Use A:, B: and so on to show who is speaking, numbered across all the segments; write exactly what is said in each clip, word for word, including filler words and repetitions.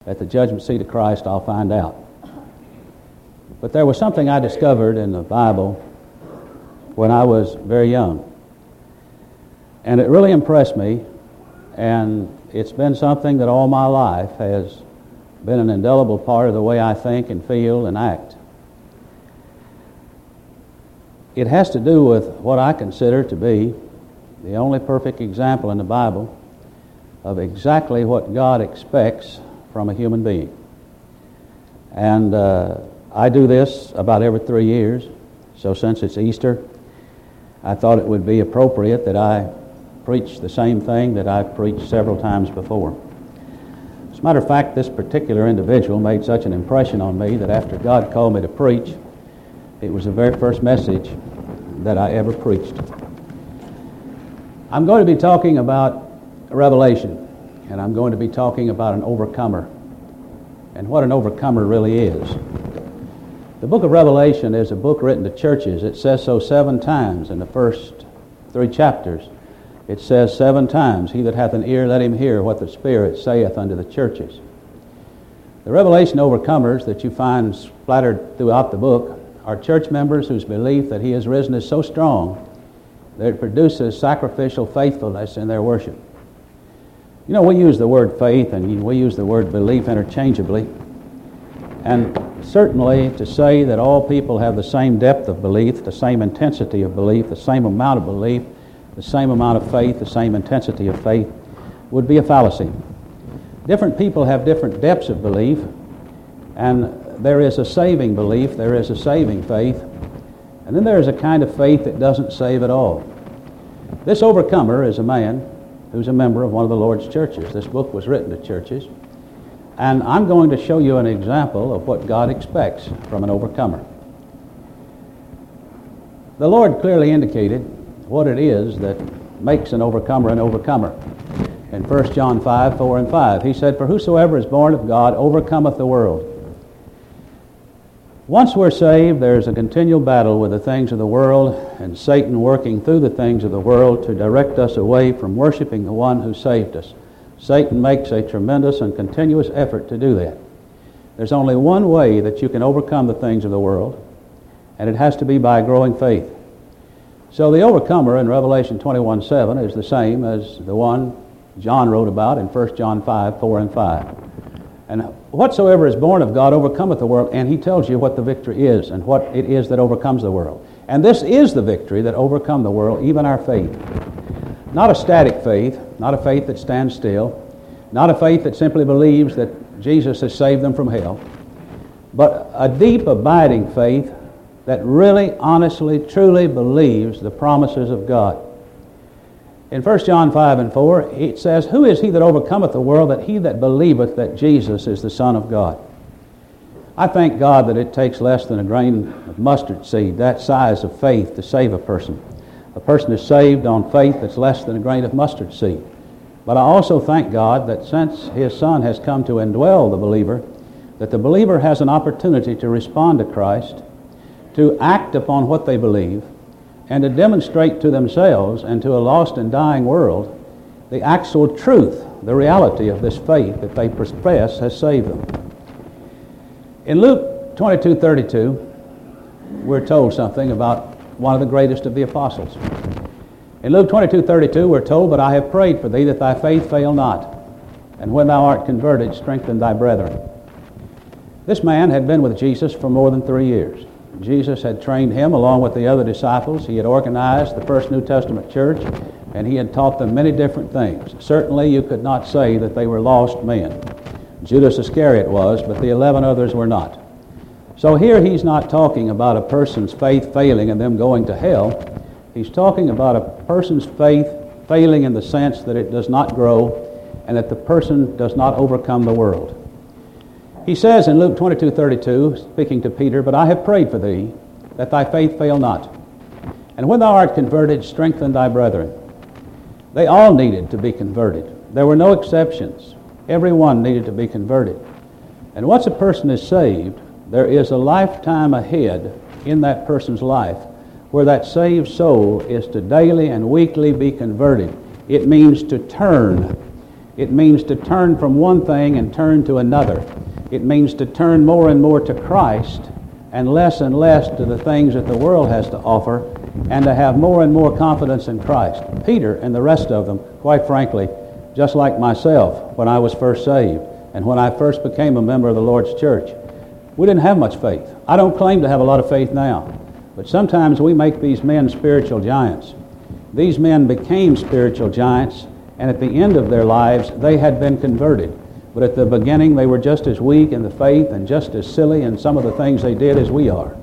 A: At the judgment seat of Christ, I'll find out. But there was something I discovered in the Bible when I was very young. And it really impressed me, and it's been something that all my life has been an indelible part of the way I think and feel and act. It has to do with what I consider to be the only perfect example in the Bible of exactly what God expects from a human being. And uh, I do this about every three years. So since it's Easter, I thought it would be appropriate that I preach the same thing that I've preached several times before. As a matter of fact, this particular individual made such an impression on me that after God called me to preach, it was the very first message that I ever preached. I'm going to be talking about Revelation, and I'm going to be talking about an overcomer and what an overcomer really is. The book of Revelation is a book written to churches. It says so seven times in the first three chapters. It says seven times, "He that hath an ear, let him hear what the Spirit saith unto the churches." The Revelation overcomers that you find splattered throughout the book are church members whose belief that He has risen is so strong that it produces sacrificial faithfulness in their worship. You know, we use the word faith and we use the word belief interchangeably. And certainly to say that all people have the same depth of belief, the same intensity of belief, the same amount of belief, the same amount of faith, the same intensity of faith, would be a fallacy. Different people have different depths of belief, and there is a saving belief, there is a saving faith, and then there is a kind of faith that doesn't save at all. This overcomer is a man who's a member of one of the Lord's churches. This book was written to churches, and I'm going to show you an example of what God expects from an overcomer. The Lord clearly indicated what it is that makes an overcomer an overcomer. In First John five, four and five, He said, "For whosoever is born of God overcometh the world." Once we're saved, there's a continual battle with the things of the world and Satan working through the things of the world to direct us away from worshiping the one who saved us. Satan makes a tremendous and continuous effort to do that. There's only one way that you can overcome the things of the world, and it has to be by growing faith. So the overcomer in Revelation twenty-one seven is the same as the one John wrote about in First John five, four and five. And whatsoever is born of God overcometh the world, and he tells you what the victory is and what it is that overcomes the world. And this is the victory that overcome the world, even our faith. Not a static faith, not a faith that stands still, not a faith that simply believes that Jesus has saved them from hell, but a deep, abiding faith that really, honestly, truly believes the promises of God. In First John five and four, it says, "Who is he that overcometh the world, that he that believeth that Jesus is the Son of God?" I thank God that it takes less than a grain of mustard seed, that size of faith, to save a person. A person is saved on faith that's less than a grain of mustard seed. But I also thank God that since His Son has come to indwell the believer, that the believer has an opportunity to respond to Christ, to act upon what they believe, and to demonstrate to themselves and to a lost and dying world the actual truth, the reality of this faith that they profess has saved them. In Luke twenty-two thirty-two, we're told something about one of the greatest of the apostles. In Luke twenty-two thirty-two, we're told, "But I have prayed for thee that thy faith fail not, and when thou art converted, strengthen thy brethren." This man had been with Jesus for more than three years. Jesus had trained him along with the other disciples. He had organized the first New Testament church, and he had taught them many different things. Certainly you could not say that they were lost men. Judas Iscariot was, but the eleven others were not. So here he's not talking about a person's faith failing and them going to hell. He's talking about a person's faith failing in the sense that it does not grow and that the person does not overcome the world. He says in Luke twenty-two thirty-two, speaking to Peter, "But I have prayed for thee, that thy faith fail not. And when thou art converted, strengthen thy brethren." They all needed to be converted. There were no exceptions. Everyone needed to be converted. And once a person is saved, there is a lifetime ahead in that person's life where that saved soul is to daily and weekly be converted. It means to turn It means to turn from one thing and turn to another. It means to turn more and more to Christ and less and less to the things that the world has to offer, and to have more and more confidence in Christ. Peter and the rest of them, quite frankly, just like myself when I was first saved and when I first became a member of the Lord's church, we didn't have much faith. I don't claim to have a lot of faith now, but sometimes we make these men spiritual giants. These men became spiritual giants, and at the end of their lives, they had been converted. But at the beginning, they were just as weak in the faith and just as silly in some of the things they did as we are.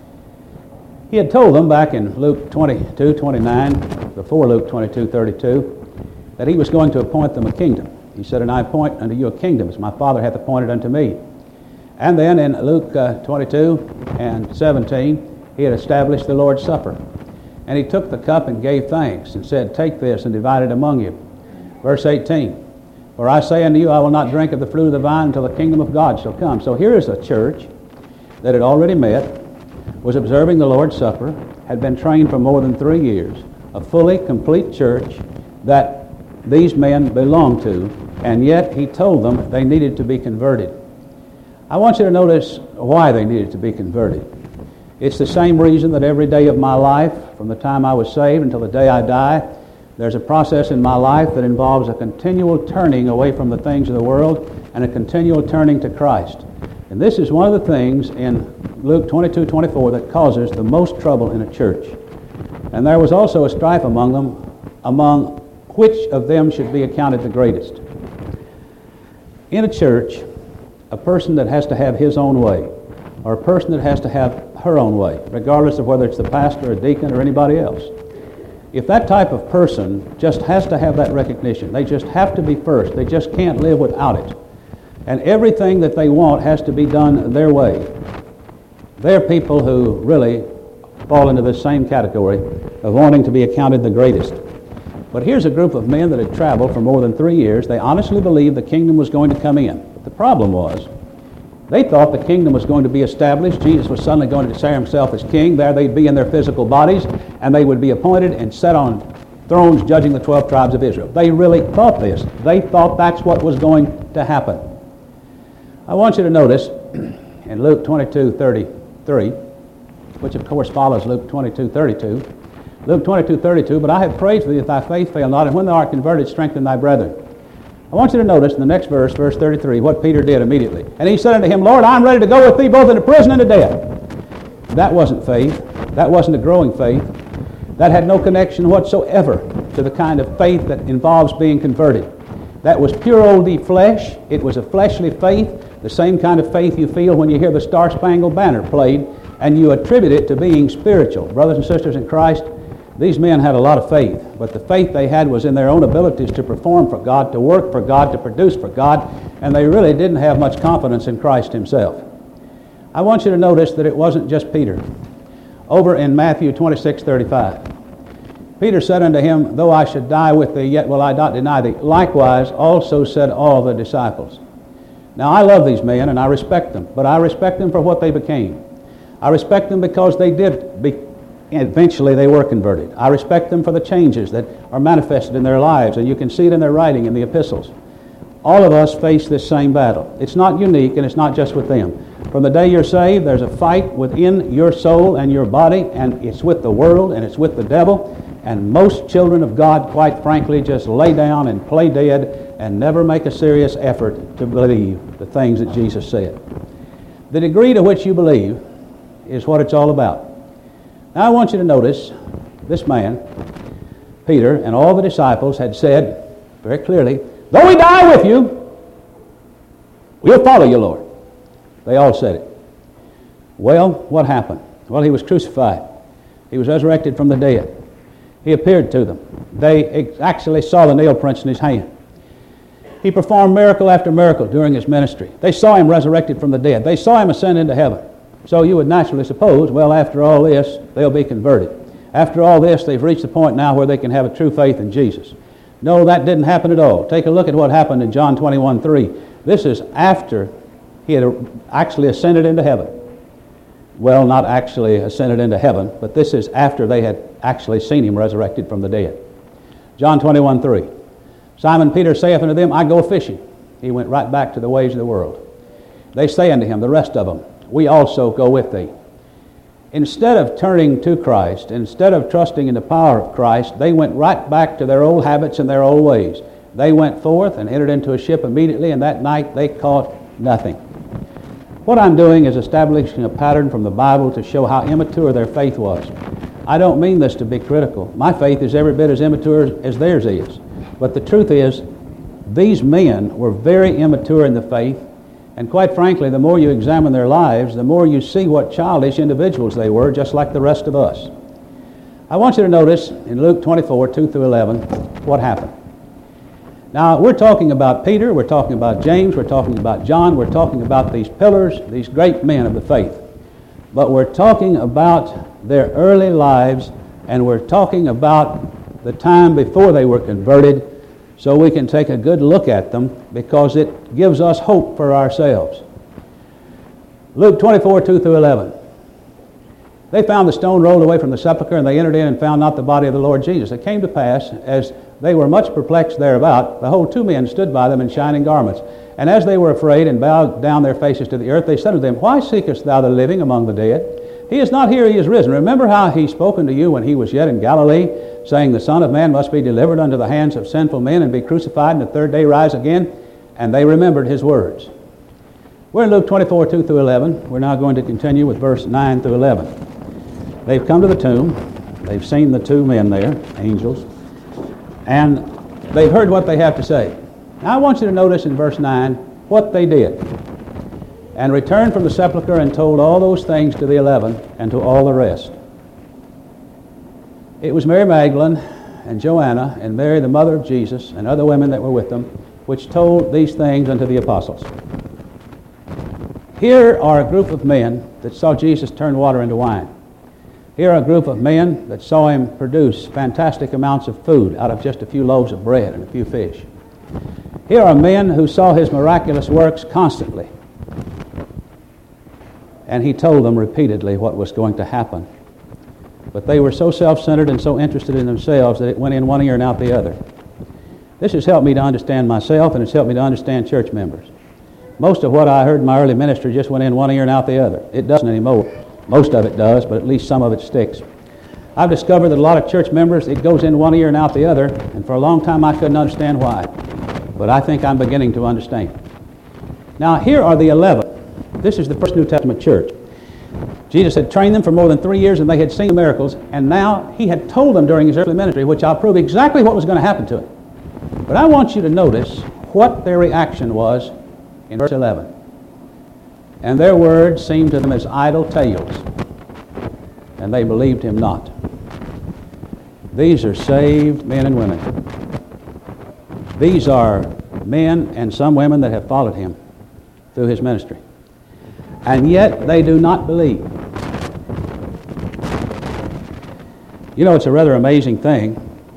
A: He had told them back in Luke twenty-two twenty-nine, before Luke twenty-two thirty-two, that he was going to appoint them a kingdom. He said, "And I appoint unto you a kingdom, as my Father hath appointed unto me." And then in Luke uh, twenty-two and seventeen, he had established the Lord's Supper. And he took the cup and gave thanks and said, "Take this and divide it among you." Verse eighteen, "For I say unto you, I will not drink of the fruit of the vine until the kingdom of God shall come." So here is a church that had already met, was observing the Lord's Supper, had been trained for more than three years, a fully complete church that these men belonged to, and yet he told them they needed to be converted. I want you to notice why they needed to be converted. It's the same reason that every day of my life, from the time I was saved until the day I die, there's a process in my life that involves a continual turning away from the things of the world and a continual turning to Christ. And this is one of the things in Luke twenty-two twenty-four that causes the most trouble in a church. "And there was also a strife among them, among which of them should be accounted the greatest." In a church, a person that has to have his own way, or a person that has to have her own way, regardless of whether it's the pastor or deacon or anybody else, if that type of person just has to have that recognition, they just have to be first, they just can't live without it, and everything that they want has to be done their way, they're people who really fall into this same category of wanting to be accounted the greatest. But here's a group of men that had traveled for more than three years. They honestly believed the kingdom was going to come in. But the problem was, they thought the kingdom was going to be established. Jesus was suddenly going to declare himself as king. There they'd be in their physical bodies, and they would be appointed and set on thrones judging the twelve tribes of Israel. They really thought this. They thought that's what was going to happen. I want you to notice in Luke twenty-two thirty-three, which of course follows Luke twenty-two thirty-two, Luke twenty-two thirty-two, "But I have prayed for thee that thy faith fail not, and when thou art converted, strengthen thy brethren." I want you to notice in the next verse, verse thirty-three, what Peter did immediately. "And he said unto him, Lord, I am ready to go with thee both into prison and to death." That wasn't faith. That wasn't a growing faith. That had no connection whatsoever to the kind of faith that involves being converted. That was pure old flesh. It was a fleshly faith, the same kind of faith you feel when you hear the Star Spangled Banner played, and you attribute it to being spiritual. Brothers and sisters in Christ, these men had a lot of faith, but the faith they had was in their own abilities to perform for God, to work for God, to produce for God, and they really didn't have much confidence in Christ himself. I want you to notice that it wasn't just Peter. Over in Matthew twenty-six thirty-five, Peter said unto him, Though I should die with thee, yet will I not deny thee. Likewise also said all the disciples. Now I love these men and I respect them, but I respect them for what they became. I respect them because they did be eventually they were converted. I respect them for the changes that are manifested in their lives, and you can see it in their writing in the epistles. All of us face this same battle. It's not unique, and it's not just with them. From the day you're saved, there's a fight within your soul and your body, and it's with the world, and it's with the devil, and most children of God, quite frankly, just lay down and play dead and never make a serious effort to believe the things that Jesus said. The degree to which you believe is what it's all about. Now I want you to notice this man, Peter, and all the disciples had said very clearly, Though we die with you, we'll follow you, Lord. They all said it. Well, what happened? Well, he was crucified. He was resurrected from the dead. He appeared to them. They actually saw the nail prints in his hand. He performed miracle after miracle during his ministry. They saw him resurrected from the dead. They saw him ascend into heaven. So you would naturally suppose, well, after all this, they'll be converted. After all this, they've reached the point now where they can have a true faith in Jesus. No, that didn't happen at all. Take a look at what happened in John twenty-one three. This is after he had actually ascended into heaven. Well, not actually ascended into heaven, but this is after they had actually seen him resurrected from the dead. John twenty-one three. Simon Peter saith unto them, I go fishing. He went right back to the ways of the world. They say unto him, the rest of them, we also go with thee. Instead of turning to Christ, instead of trusting in the power of Christ, they went right back to their old habits and their old ways. They went forth and entered into a ship immediately, and that night they caught nothing. What I'm doing is establishing a pattern from the Bible to show how immature their faith was. I don't mean this to be critical. My faith is every bit as immature as theirs is. But the truth is, these men were very immature in the faith, and quite frankly, the more you examine their lives, the more you see what childish individuals they were, just like the rest of us. I want you to notice in Luke twenty-four, two through eleven, what happened. Now, we're talking about Peter, we're talking about James, we're talking about John, we're talking about these pillars, these great men of the faith. But we're talking about their early lives, and we're talking about the time before they were converted, so we can take a good look at them because it gives us hope for ourselves. Luke twenty-four, two through eleven. They found the stone rolled away from the sepulchre, and they entered in and found not the body of the Lord Jesus. It came to pass, as they were much perplexed thereabout, behold, two men stood by them in shining garments. And as they were afraid and bowed down their faces to the earth, they said unto them, Why seekest thou the living among the dead? He is not here, he is risen. Remember how he spoke unto you when he was yet in Galilee, saying, The Son of Man must be delivered unto the hands of sinful men and be crucified, and the third day rise again. And they remembered his words. We're in Luke twenty-four, two through eleven. We're now going to continue with verse nine through eleven. They've come to the tomb. They've seen the two men there, angels, and they've heard what they have to say. Now I want you to notice in verse nine what they did. And returned from the sepulchre and told all those things to the eleven and to all the rest. It was Mary Magdalene and Joanna and Mary the mother of Jesus and other women that were with them, which told these things unto the apostles. Here are a group of men that saw Jesus turn water into wine. Here are a group of men that saw him produce fantastic amounts of food out of just a few loaves of bread and a few fish. Here are men who saw his miraculous works constantly. And he told them repeatedly what was going to happen. But they were so self-centered and so interested in themselves that it went in one ear and out the other. This has helped me to understand myself, and it's helped me to understand church members. Most of what I heard in my early ministry just went in one ear and out the other. It doesn't anymore. Most of it does, but at least some of it sticks. I've discovered that a lot of church members, it goes in one ear and out the other, and for a long time I couldn't understand why. But I think I'm beginning to understand. Now here are the eleven. This is the first New Testament church. Jesus had trained them for more than three years, and they had seen the miracles, and now he had told them during his earthly ministry, which I'll prove exactly what was going to happen to him. But I want you to notice what their reaction was in verse eleven. And their words seemed to them as idle tales, and they believed him not. These are saved men and women. These are men and some women that have followed him through his ministry. And yet they do not believe. You know, it's a rather amazing thing.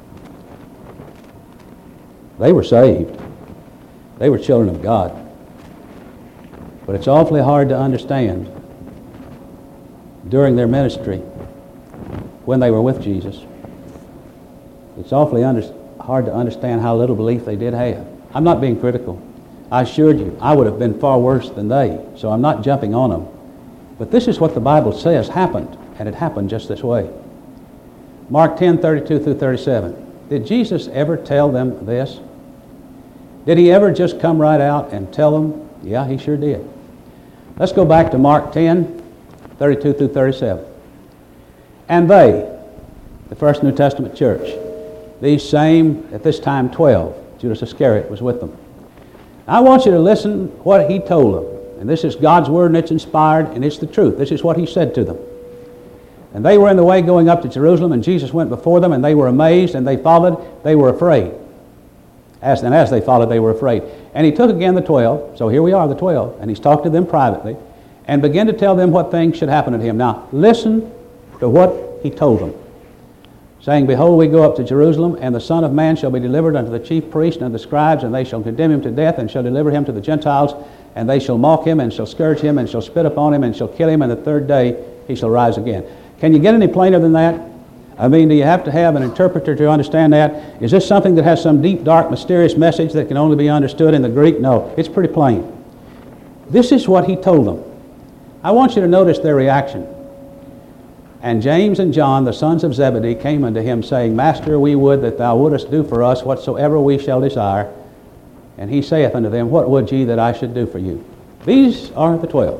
A: They were saved. They were children of God. But it's awfully hard to understand during their ministry when they were with Jesus. It's awfully under, hard to understand how little belief they did have. I'm not being critical. I assured you, I would have been far worse than they, so I'm not jumping on them. But this is what the Bible says happened, and it happened just this way. Mark ten, thirty-two through thirty-seven. Did Jesus ever tell them this? Did he ever just come right out and tell them? Yeah, he sure did. Let's go back to Mark ten, thirty-two through thirty-seven. And they, the first New Testament church, these same, at this time, twelve, Judas Iscariot was with them. I want you to listen what he told them. And this is God's word, and it's inspired, and it's the truth. This is what he said to them. And they were in the way going up to Jerusalem, and Jesus went before them, and they were amazed, and they followed. They were afraid. As, and as they followed, they were afraid. And he took again the twelve. So here we are, the twelve. And he's talked to them privately and began to tell them what things should happen to him. Now, listen to what he told them. Saying, Behold, we go up to Jerusalem, and the Son of Man shall be delivered unto the chief priests and the scribes, and they shall condemn him to death, and shall deliver him to the Gentiles, and they shall mock him, and shall scourge him, and shall spit upon him, and shall kill him, and the third day he shall rise again. Can you get any plainer than that? I mean, do you have to have an interpreter to understand that? Is this something that has some deep, dark, mysterious message that can only be understood in the Greek? No, it's pretty plain. This is what he told them. I want you to notice their reaction. And James and John, the sons of Zebedee, came unto him, saying, Master, we would that thou wouldest do for us whatsoever we shall desire. And he saith unto them, What would ye that I should do for you? These are the twelve.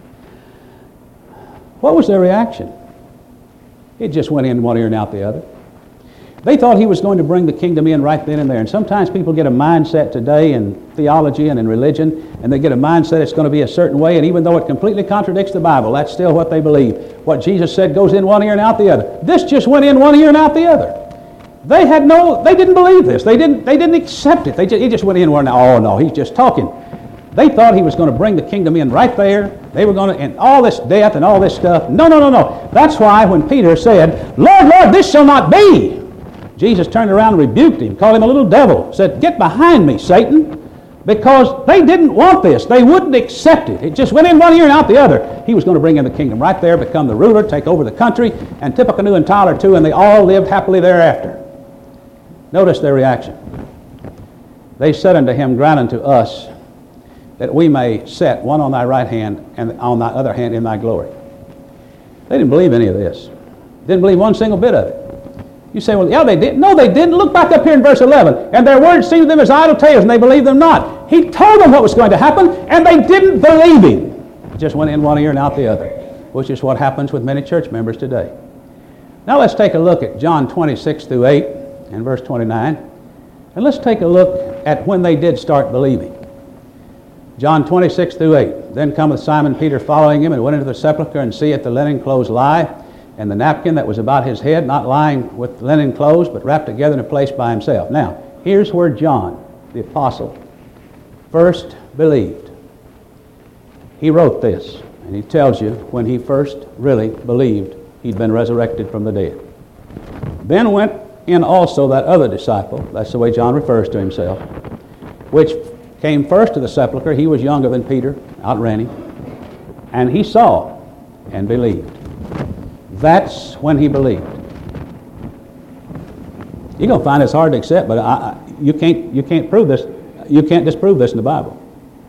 A: What was their reaction? It just went in one ear and out the other. They thought he was going to bring the kingdom in right then and there. And sometimes people get a mindset today in theology and in religion, and they get a mindset it's going to be a certain way, and even though it completely contradicts the Bible, that's still what they believe. What Jesus said goes in one ear and out the other. This just went in one ear and out the other. They had no, they didn't believe this. They didn't, they didn't accept it. They just, it just went in one. Oh no, he's just talking. They thought he was going to bring the kingdom in right there. They were going to, and all this death and all this stuff. No, no, no, no. That's why when Peter said, Lord, Lord, this shall not be, Jesus turned around and rebuked him, called him a little devil, said, Get behind me, Satan, because they didn't want this. They wouldn't accept it. It just went in one ear and out the other. He was going to bring in the kingdom right there, become the ruler, take over the country, and Tippecanoe and Tyler too, and they all lived happily thereafter. Notice their reaction. They said unto him, Grant unto us that we may set one on thy right hand and on thy other hand in thy glory. They didn't believe any of this. Didn't believe one single bit of it. You say, well, yeah, they did. No, they didn't. Look back up here in verse eleven. And their words seemed to them as idle tales, and they believed them not. He told them what was going to happen, and they didn't believe him. It just went in one ear and out the other, which is what happens with many church members today. Now let's take a look at John twenty-six through eight and verse twenty-nine. And let's take a look at when they did start believing. John twenty-six through eight. Then cometh Simon Peter following him, and went into the sepulchre, and seeth the linen clothes lie, and the napkin that was about his head, not lying with linen clothes, but wrapped together in a place by himself. Now, here's where John, the apostle, first believed. He wrote this, and he tells you when he first really believed he'd been resurrected from the dead. Then went in also that other disciple, that's the way John refers to himself, which came first to the sepulchre. He was younger than Peter, outran him, and he saw and believed. That's when he believed. You're going to find it's hard to accept, but I, I, you can't you can't prove this. You can't disprove this in the Bible.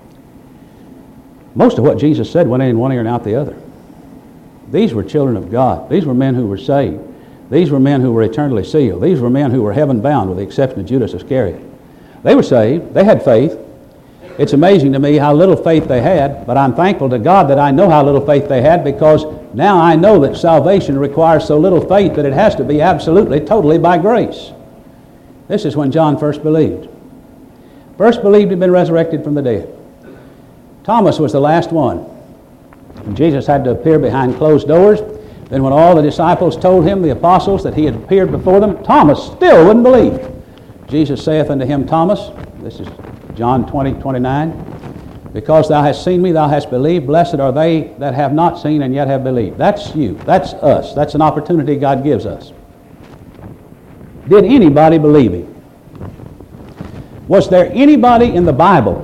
A: Most of what Jesus said went in one ear and out the other. These were children of God. These were men who were saved. These were men who were eternally sealed. These were men who were heaven bound, with the exception of Judas Iscariot. They were saved. They had faith. It's amazing to me how little faith they had, but I'm thankful to God that I know how little faith they had, because now I know that salvation requires so little faith that it has to be absolutely, totally by grace. This is when John first believed. First believed he'd been resurrected from the dead. Thomas was the last one. And Jesus had to appear behind closed doors. Then when all the disciples told him, the apostles, that he had appeared before them, Thomas still wouldn't believe. Jesus saith unto him, Thomas, this is John twenty, twenty-nine, because thou hast seen me, thou hast believed. Blessed are they that have not seen and yet have believed. That's you. That's us. That's an opportunity God gives us. Did anybody believe him? Was there anybody in the Bible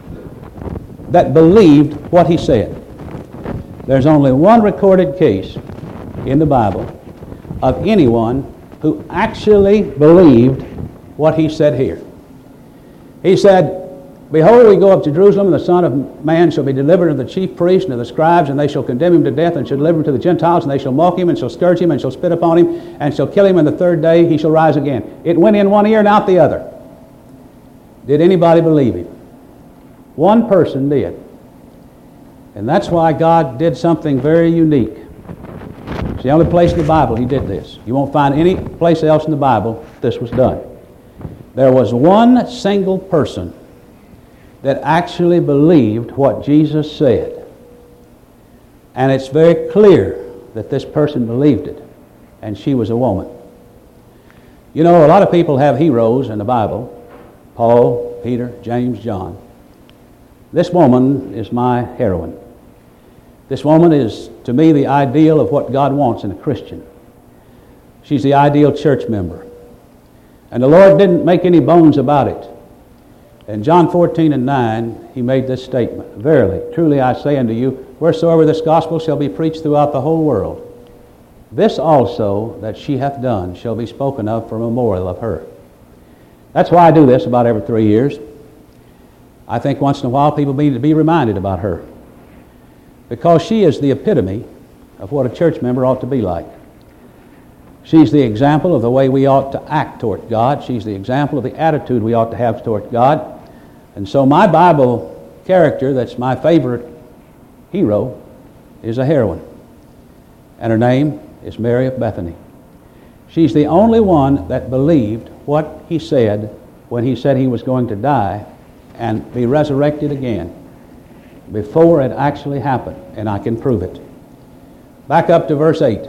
A: that believed what he said? There's only one recorded case in the Bible of anyone who actually believed what he said here. He said, Behold, we go up to Jerusalem, and the Son of Man shall be delivered unto the chief priests and to the scribes, and they shall condemn him to death, and shall deliver him to the Gentiles, and they shall mock him, and shall scourge him, and shall spit upon him, and shall kill him, and the third day he shall rise again. It went in one ear and out the other. Did anybody believe him? One person did. And that's why God did something very unique. It's the only place in the Bible he did this. You won't find any place else in the Bible this was done. There was one single person that actually believed what Jesus said. And it's very clear that this person believed it. And she was a woman. You know, a lot of people have heroes in the Bible. Paul, Peter, James, John. This woman is my heroine. This woman is, to me, the ideal of what God wants in a Christian. She's the ideal church member. And the Lord didn't make any bones about it. In John fourteen and nine, he made this statement, Verily, truly I say unto you, wheresoever this gospel shall be preached throughout the whole world, this also that she hath done shall be spoken of for a memorial of her. That's why I do this about every three years. I think once in a while people need to be reminded about her, because she is the epitome of what a church member ought to be like. She's the example of the way we ought to act toward God. She's the example of the attitude we ought to have toward God. And so my Bible character that's my favorite hero is a heroine. And her name is Mary of Bethany. She's the only one that believed what he said when he said he was going to die and be resurrected again before it actually happened, and I can prove it. Back up to verse eight.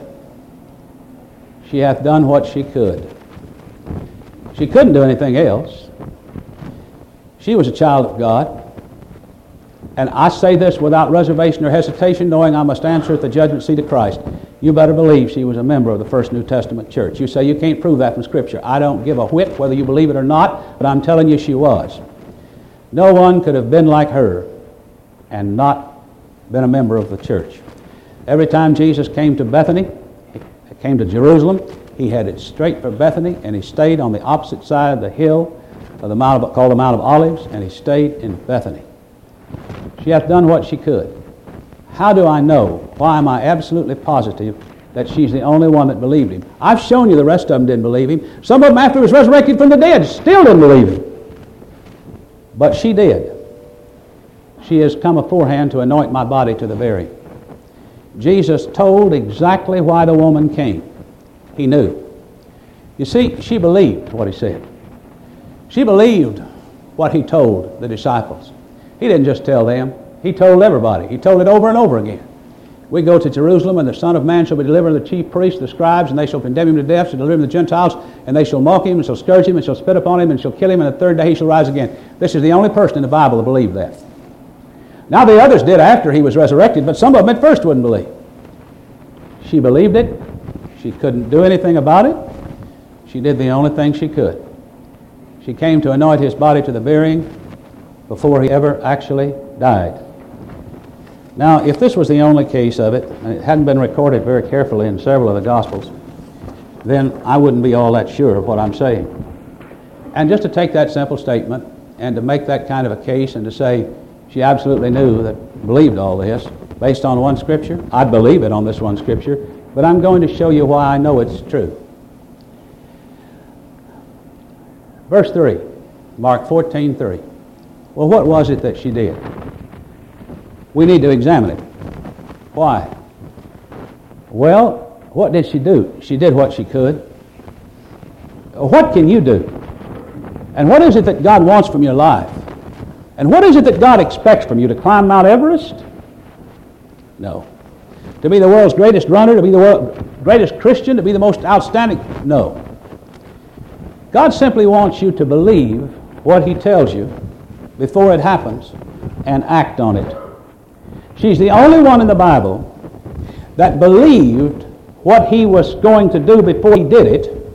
A: She hath done what she could. She couldn't do anything else. She was a child of God. And I say this without reservation or hesitation, knowing I must answer at the judgment seat of Christ. You better believe she was a member of the First New Testament church. You say you can't prove that from Scripture. I don't give a whit whether you believe it or not, but I'm telling you she was. No one could have been like her and not been a member of the church. Every time Jesus came to Bethany, he came to Jerusalem, he headed straight for Bethany, and he stayed on the opposite side of the hill of the Mount of, called the Mount of Olives, and he stayed in Bethany. She hath done what she could. How do I know? Why am I absolutely positive that she's the only one that believed him? I've shown you the rest of them didn't believe him. Some of them, after he was resurrected from the dead, still didn't believe him. But she did. She has come aforehand to anoint my body to the burying. Jesus told exactly why the woman came. He knew. You see, she believed what he said. She believed what he told the disciples. He didn't just tell them. He told everybody. He told it over and over again. We go to Jerusalem, and the Son of Man shall be delivered to the chief priests, the scribes, and they shall condemn him to death, shall deliver him to the Gentiles, and they shall mock him, and shall scourge him, and shall spit upon him, and shall kill him, and the third day he shall rise again. This is the only person in the Bible that believed that. Now the others did after he was resurrected, but some of them at first wouldn't believe. She believed it. She couldn't do anything about it. She did the only thing she could. She came to anoint his body to the burying before he ever actually died. Now, if this was the only case of it, and it hadn't been recorded very carefully in several of the Gospels, then I wouldn't be all that sure of what I'm saying. And just to take that simple statement and to make that kind of a case and to say she absolutely knew that, believed all this, based on one Scripture, I'd believe it on this one Scripture, but I'm going to show you why I know it's true. Verse three, Mark fourteen three. Well, what was it that she did? We need to examine it. Why? Well, what did she do? She did what she could. What can you do? And what is it that God wants from your life? And what is it that God expects from you? To climb Mount Everest? No. To be the world's greatest runner? To be the world's greatest Christian? To be the most outstanding? No. God simply wants you to believe what he tells you before it happens and act on it. She's the only one in the Bible that believed what he was going to do before he did it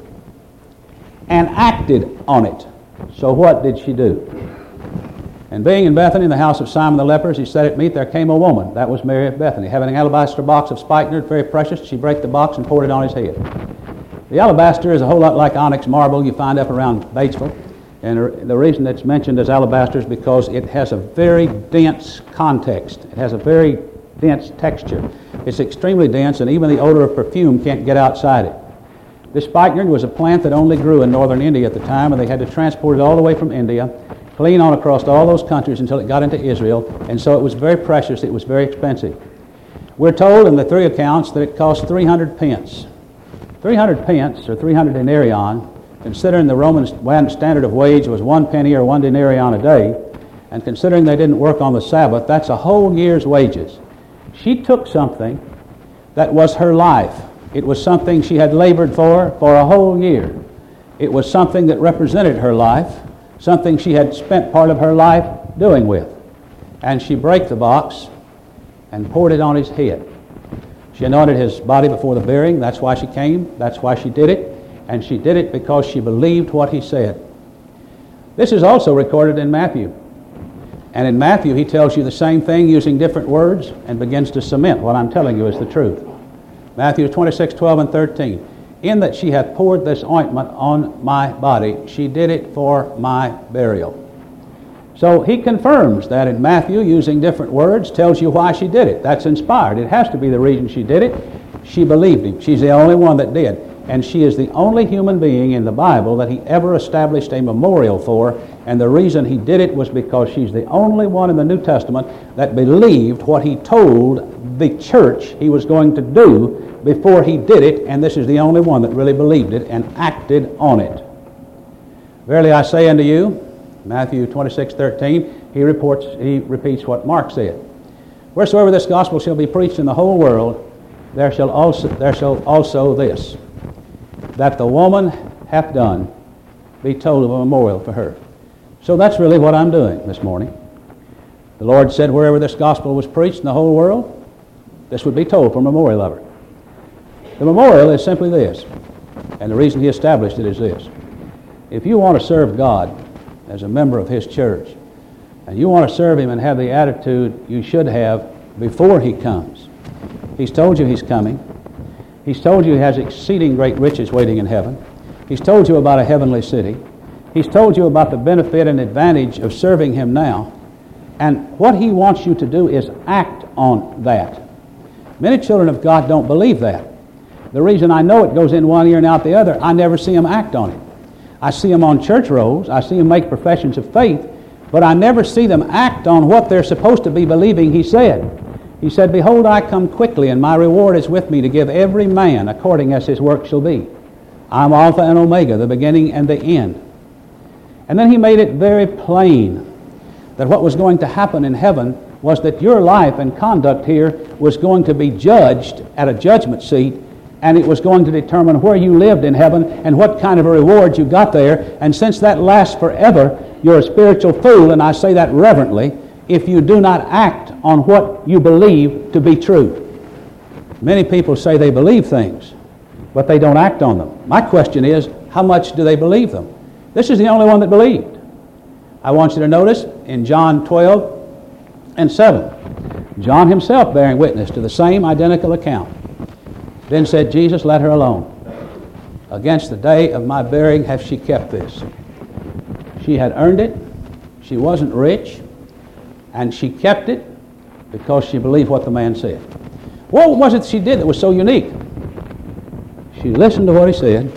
A: and acted on it. So what did she do? And being in Bethany in the house of Simon the leper, as he sat at meat, there came a woman, that was Mary of Bethany, having an alabaster box of spikenard, very precious. She brake the box and poured it on his head. The alabaster is a whole lot like onyx marble you find up around Batesville. And the reason it's mentioned as alabaster is because it has a very dense context. It has a very dense texture. It's extremely dense, and even the odor of perfume can't get outside it. This spikenard was a plant that only grew in northern India at the time, and they had to transport it all the way from India, clean on across all those countries until it got into Israel, and so it was very precious. It was very expensive. We're told in the three accounts that it cost three hundred pence. three hundred pence, or three hundred denarion, considering the Roman standard of wage was one penny or one denarion a day, and considering they didn't work on the Sabbath, that's a whole year's wages. She took something that was her life. It was something she had labored for for a whole year. It was something that represented her life, something she had spent part of her life doing with. And she brake the box and poured it on his head. She anointed his body before the burying. That's why she came. That's why she did it. And she did it because she believed what he said. This is also recorded in Matthew. And in Matthew, he tells you the same thing using different words and begins to cement what I'm telling you is the truth. Matthew twenty-six, twelve and thirteen. In that she hath poured this ointment on my body, she did it for my burial. So he confirms that in Matthew, using different words, tells you why she did it. That's inspired. It has to be the reason she did it. She believed him. She's the only one that did. And she is the only human being in the Bible that he ever established a memorial for. And the reason he did it was because she's the only one in the New Testament that believed what he told the church he was going to do before he did it. And this is the only one that really believed it and acted on it. Verily I say unto you, Matthew twenty-six, thirteen, he reports, he repeats what Mark said. Wheresoever this gospel shall be preached in the whole world, there shall also, there shall also this, that the woman hath done, be told of a memorial for her. So that's really what I'm doing this morning. The Lord said wherever this gospel was preached in the whole world, this would be told for a memorial of her. The memorial is simply this, and the reason he established it is this. If you want to serve God as a member of his church, and you want to serve him and have the attitude you should have before he comes, he's told you he's coming. He's told you he has exceeding great riches waiting in heaven. He's told you about a heavenly city. He's told you about the benefit and advantage of serving him now. And what he wants you to do is act on that. Many children of God don't believe that. The reason I know it goes in one ear and out the other, I never see them act on it. I see them on church rolls. I see them make professions of faith, but I never see them act on what they're supposed to be believing he said. He said, behold, I come quickly, and my reward is with me to give every man according as his work shall be. I'm Alpha and Omega, the beginning and the end. And then he made it very plain that what was going to happen in heaven was that your life and conduct here was going to be judged at a judgment seat, and it was going to determine where you lived in heaven and what kind of a reward you got there. And since that lasts forever, you're a spiritual fool, and I say that reverently, if you do not act on what you believe to be true. Many people say they believe things, but they don't act on them. My question is, how much do they believe them? This is the only one that believed. I want you to notice in John twelve and seven, John himself bearing witness to the same identical account. Then said Jesus, let her alone. Against the day of my burying hath she kept this. She had earned it. She wasn't rich. And she kept it because she believed what the man said. What was it she did that was so unique? She listened to what he said,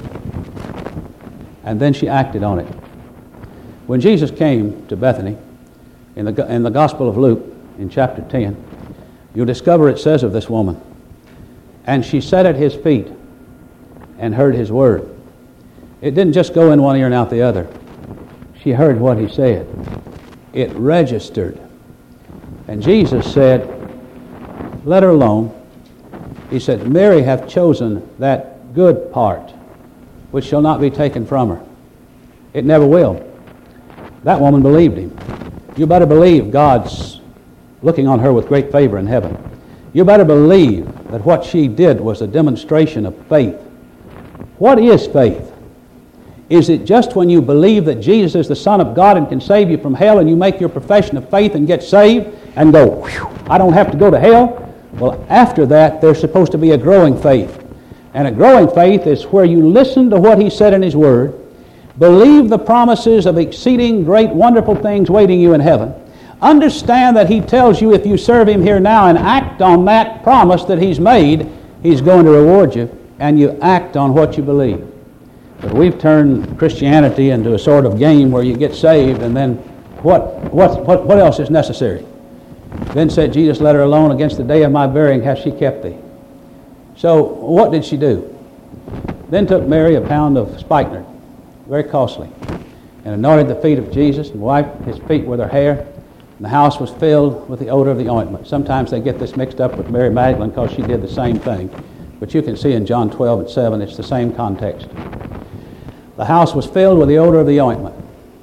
A: and then she acted on it. When Jesus came to Bethany, in the, in the Gospel of Luke, in chapter ten, you'll discover it says of this woman, and she sat at his feet and heard his word. It didn't just go in one ear and out the other. She heard what he said. It registered. And Jesus said, let her alone. He said, Mary hath chosen that good part, which shall not be taken from her. It never will. That woman believed him. You better believe God's looking on her with great favor in heaven. You better believe that what she did was a demonstration of faith. What is faith? Is it just when you believe that Jesus is the Son of God and can save you from hell, and you make your profession of faith and get saved and go, I don't have to go to hell? Well, after that, there's supposed to be a growing faith. And a growing faith is where you listen to what he said in his word, believe the promises of exceeding great wonderful things waiting you in heaven, understand that he tells you if you serve him here now and act on that promise that he's made, he's going to reward you, and you act on what you believe. But we've turned Christianity into a sort of game where you get saved, and then what, what, what, what else is necessary? Then said Jesus, let her alone. Against the day of my burying hath she kept thee. So what did she do? Then took Mary a pound of spikenard, very costly, and anointed the feet of Jesus and wiped his feet with her hair. And the house was filled with the odor of the ointment. Sometimes they get this mixed up with Mary Magdalene because she did the same thing. But you can see in John twelve and seven, it's the same context. The house was filled with the odor of the ointment.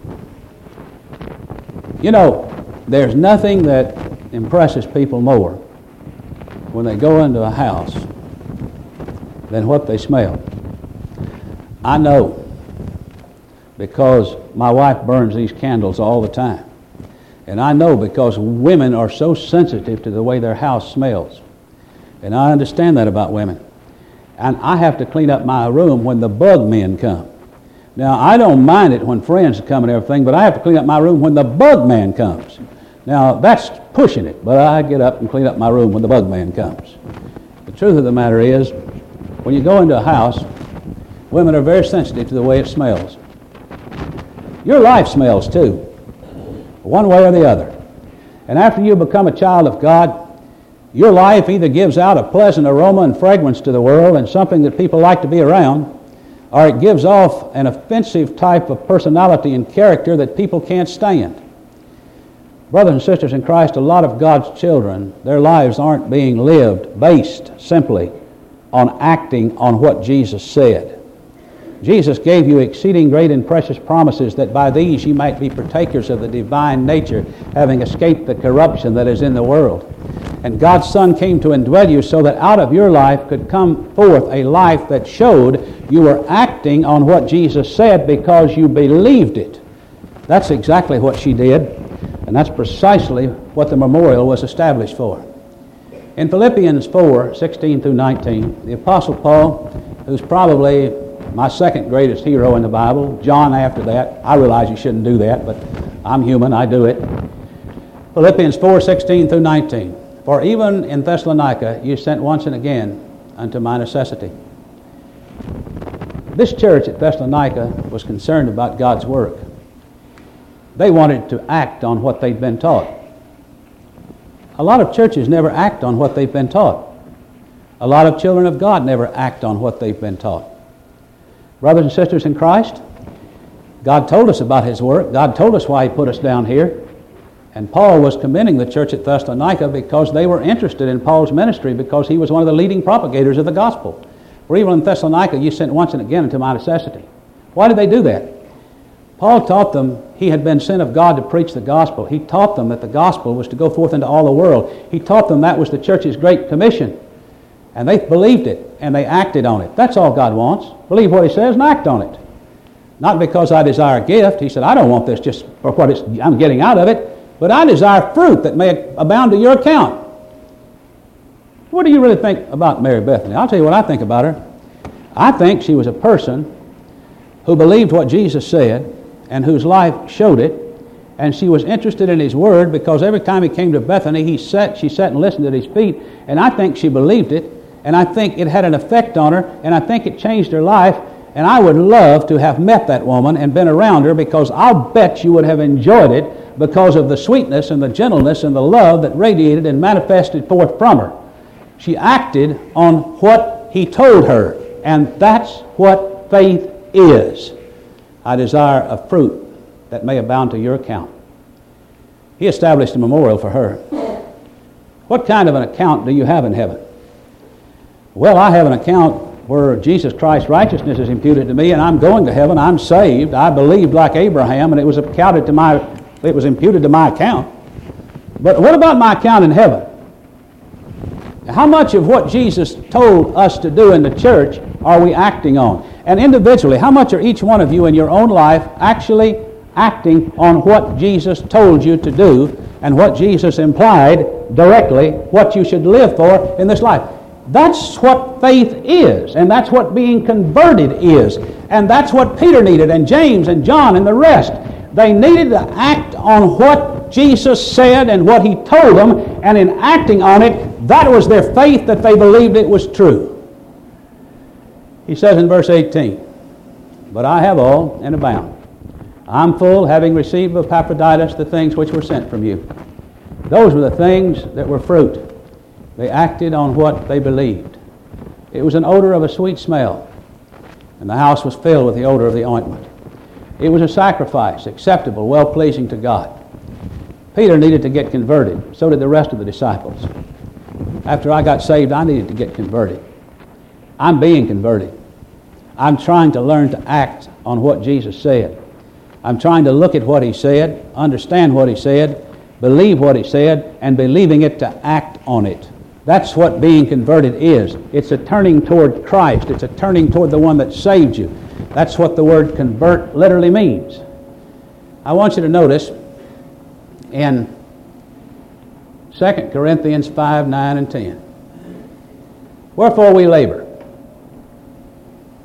A: You know, there's nothing that impresses people more when they go into a house than what they smell. I know, because my wife burns these candles all the time. And I know because women are so sensitive to the way their house smells. And I understand that about women. and I have to clean up my room when the bug men come. Now, I don't mind it when friends come and everything, but I have to clean up my room when the bug man comes. Now, that's pushing it, but I get up and clean up my room when the bug man comes. The truth of the matter is, when you go into a house, women are very sensitive to the way it smells. Your life smells too, one way or the other. And after you become a child of God, your life either gives out a pleasant aroma and fragrance to the world and something that people like to be around, or it gives off an offensive type of personality and character that people can't stand. Brothers and sisters in Christ, a lot of God's children, their lives aren't being lived based simply on acting on what Jesus said. Jesus gave you exceeding great and precious promises that by these ye might be partakers of the divine nature, having escaped the corruption that is in the world. And God's Son came to indwell you so that out of your life could come forth a life that showed you were acting on what Jesus said because you believed it. That's exactly what she did, and that's precisely what the memorial was established for. In Philippians four, sixteen through nineteen, the Apostle Paul, who's probably my second greatest hero in the Bible, John after that. I realize you shouldn't do that, but I'm human, I do it. Philippians four, sixteen through nineteen. For even in Thessalonica you sent once and again unto my necessity. This church at Thessalonica was concerned about God's work. They wanted to act on what they'd been taught. A lot of churches never act on what they've been taught. A lot of children of God never act on what they've been taught. Brothers and sisters in Christ, God told us about His work. God told us why He put us down here. And Paul was commending the church at Thessalonica because they were interested in Paul's ministry because he was one of the leading propagators of the gospel. For even in Thessalonica you sent once and again unto my necessity. Why did they do that? Paul taught them he had been sent of God to preach the gospel. He taught them that the gospel was to go forth into all the world. He taught them that was the church's great commission. And they believed it, and they acted on it. That's all God wants. Believe what He says and act on it. Not because I desire a gift. He said, I don't want this just for what it's, I'm getting out of it, but I desire fruit that may abound to your account. What do you really think about Mary Bethany? I'll tell you what I think about her. I think she was a person who believed what Jesus said and whose life showed it, and she was interested in His Word because every time He came to Bethany, he sat, she sat and listened at His feet, and I think she believed it, and I think it had an effect on her, and I think it changed her life, and I would love to have met that woman and been around her because I'll bet you would have enjoyed it because of the sweetness and the gentleness and the love that radiated and manifested forth from her. She acted on what He told her, and that's what faith is. I desire a fruit that may abound to your account. He established a memorial for her. What kind of an account do you have in heaven? Well, I have an account where Jesus Christ's righteousness is imputed to me, and I'm going to heaven. I'm saved. I believed like Abraham, and it was accounted to my, it was imputed to my account. But what about my account in heaven? How much of what Jesus told us to do in the church are we acting on? And individually, how much are each one of you in your own life actually acting on what Jesus told you to do and what Jesus implied directly what you should live for in this life? That's what faith is, and that's what being converted is, and that's what Peter needed, and James and John and the rest. They needed to act on what Jesus said and what He told them, and in acting on it, that was their faith that they believed it was true. He says in verse eighteen, But I have all and abound. I'm full, having received of Epaphroditus the things which were sent from you. Those were the things that were fruit. They acted on what they believed. It was an odor of a sweet smell, and the house was filled with the odor of the ointment. It was a sacrifice, acceptable, well-pleasing to God. Peter needed to get converted. So did the rest of the disciples. After I got saved, I needed to get converted. I'm being converted. I'm trying to learn to act on what Jesus said. I'm trying to look at what He said, understand what He said, believe what He said, and believing it to act on it. That's what being converted is. It's a turning toward Christ. It's a turning toward the one that saved you. That's what the word convert literally means. I want you to notice in Second Corinthians five, nine, and ten. Wherefore we labor,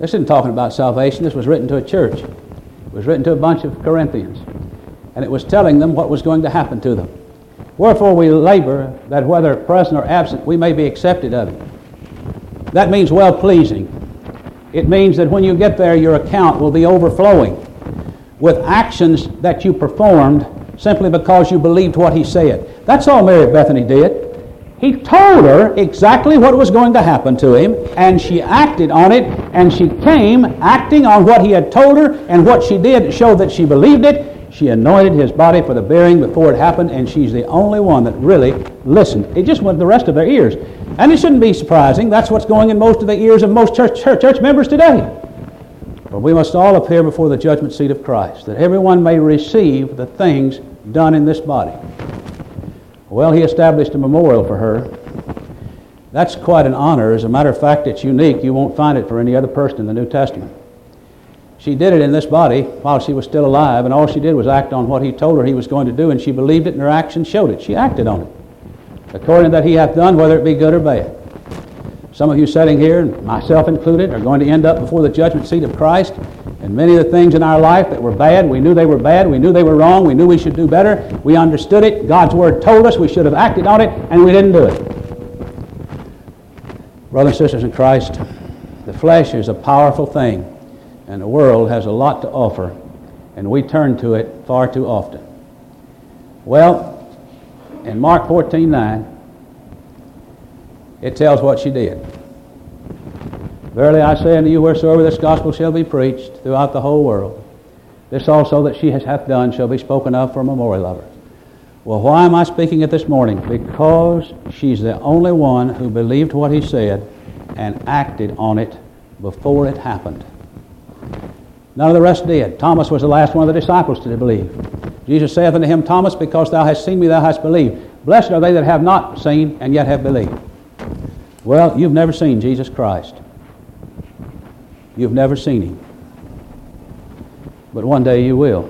A: This isn't talking about salvation. This was written to a church. It was written to a bunch of Corinthians. And it was telling them what was going to happen to them. Wherefore we labor that whether present or absent we may be accepted of Him. That means well-pleasing. It means that when you get there, your account will be overflowing with actions that you performed simply because you believed what He said. That's all Mary of Bethany did. He told her exactly what was going to happen to him, and she acted on it, and she came acting on what He had told her, and what she did showed that she believed it. She anointed His body for the burying before it happened, and she's the only one that really listened. It just went the rest of their ears. And it shouldn't be surprising. That's what's going in most of the ears of most church, church, church members today. But we must all appear before the judgment seat of Christ, that everyone may receive the things done in this body. Well, He established a memorial for her. That's quite an honor. As a matter of fact, it's unique. You won't find it for any other person in the New Testament. She did it in this body while she was still alive, and all she did was act on what He told her He was going to do, and she believed it, and her actions showed it. She acted on it, according to that He hath done, whether it be good or bad. Some of you sitting here, and myself included, are going to end up before the judgment seat of Christ. And many of the things in our life that were bad, we knew they were bad, we knew they were wrong, we knew we should do better, we understood it, God's Word told us we should have acted on it, and we didn't do it. Brothers and sisters in Christ, the flesh is a powerful thing, and the world has a lot to offer, and we turn to it far too often. Well, in Mark fourteen nine, it tells what she did. Verily I say unto you, wheresoever this gospel shall be preached throughout the whole world, this also that she has hath done shall be spoken of for a memorial of her. Well, why am I speaking it this morning? Because she's the only one who believed what He said and acted on it before it happened. None of the rest did. Thomas was the last one of the disciples to believe. Jesus saith unto him, Thomas, because thou hast seen me, thou hast believed. Blessed are they that have not seen and yet have believed. Well, you've never seen Jesus Christ. You've never seen Him. But one day you will.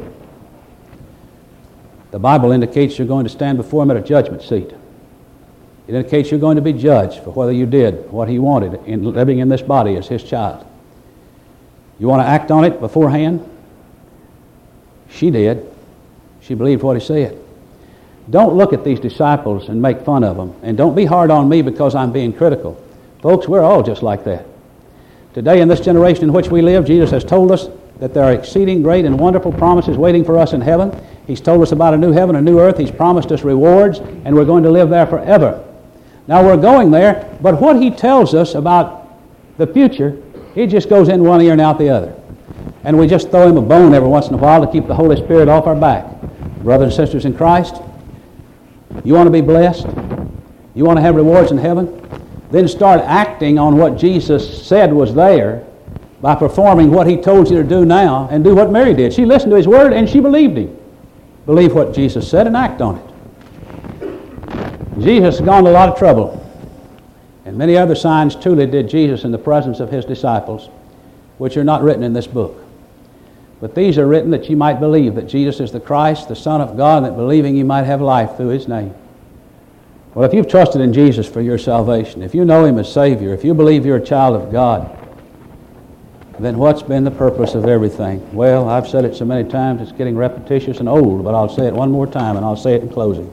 A: The Bible indicates you're going to stand before Him at a judgment seat. It indicates you're going to be judged for whether you did what He wanted in living in this body as His child. You want to act on it beforehand? She did. She believed what He said. Don't look at these disciples and make fun of them. And don't be hard on me because I'm being critical. Folks, we're all just like that. Today, in this generation in which we live, Jesus has told us that there are exceeding great and wonderful promises waiting for us in heaven. He's told us about a new heaven, a new earth. He's promised us rewards, and we're going to live there forever. Now, we're going there, but what He tells us about the future, it just goes in one ear and out the other. And we just throw Him a bone every once in a while to keep the Holy Spirit off our back. Brothers and sisters in Christ, you want to be blessed? You want to have rewards in heaven? Then start acting on what Jesus said was there by performing what He told you to do now, and do what Mary did. She listened to His word and she believed Him. Believe what Jesus said and act on it. Jesus has gone to a lot of trouble. And many other signs truly did Jesus in the presence of His disciples, which are not written in this book. But these are written that you might believe that Jesus is the Christ, the Son of God, and that believing you might have life through His name. Well, if you've trusted in Jesus for your salvation, if you know Him as Savior, if you believe you're a child of God, then what's been the purpose of everything? Well, I've said it so many times, it's getting repetitious and old, but I'll say it one more time, and I'll say it in closing.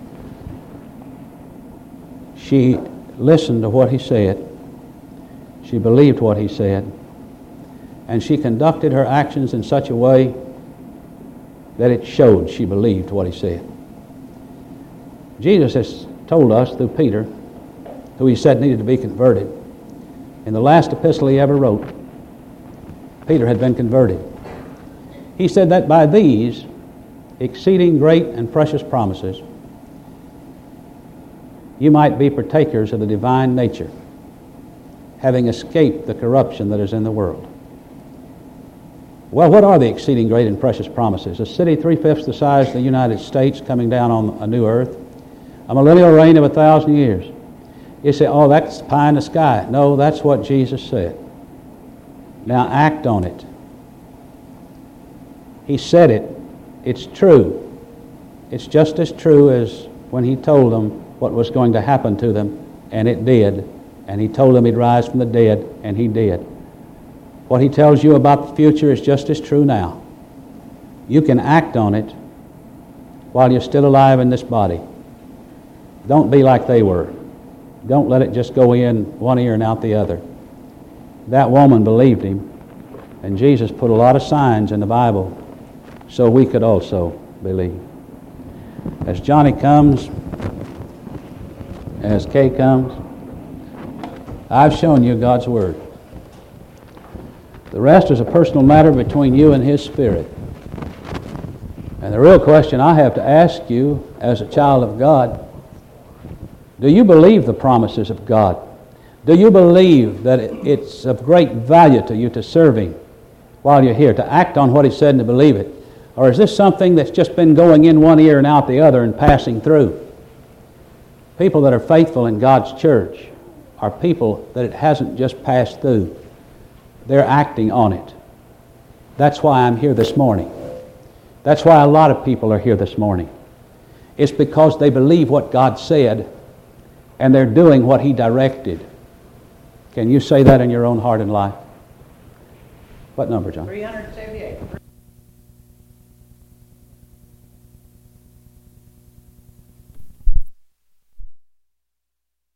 A: She listened to what He said. She believed what He said. And she conducted her actions in such a way that it showed she believed what He said. Jesus has told us through Peter, who He said needed to be converted. In the last epistle He ever wrote, Peter had been converted. He said that by these exceeding great and precious promises, you might be partakers of the divine nature, having escaped the corruption that is in the world. Well, what are the exceeding great and precious promises? A city three-fifths the size of the United States coming down on a new earth. A millennial reign of a thousand years. You say, oh, that's pie in the sky. No, that's what Jesus said. Now act on it. He said it. It's true. It's just as true as when He told them what was going to happen to them, and it did. And He told them He'd rise from the dead, and He did. What He tells you about the future is just as true now. You can act on it while you're still alive in this body. Don't be like they were. Don't let it just go in one ear and out the other. That woman believed Him, and Jesus put a lot of signs in the Bible so we could also believe. As Johnny comes, as Kay comes, I've shown you God's Word. The rest is a personal matter between you and His Spirit. And the real question I have to ask you as a child of God, do you believe the promises of God? Do you believe that it's of great value to you to serve Him while you're here, to act on what He said and to believe it? Or is this something that's just been going in one ear and out the other and passing through? People that are faithful in God's church are people that it hasn't just passed through. They're acting on it. That's why I'm here this morning. That's why a lot of people are here this morning. It's because they believe what God said and they're doing what He directed. Can you say that in your own heart and life? What number, John?
B: three hundred seventy-eight.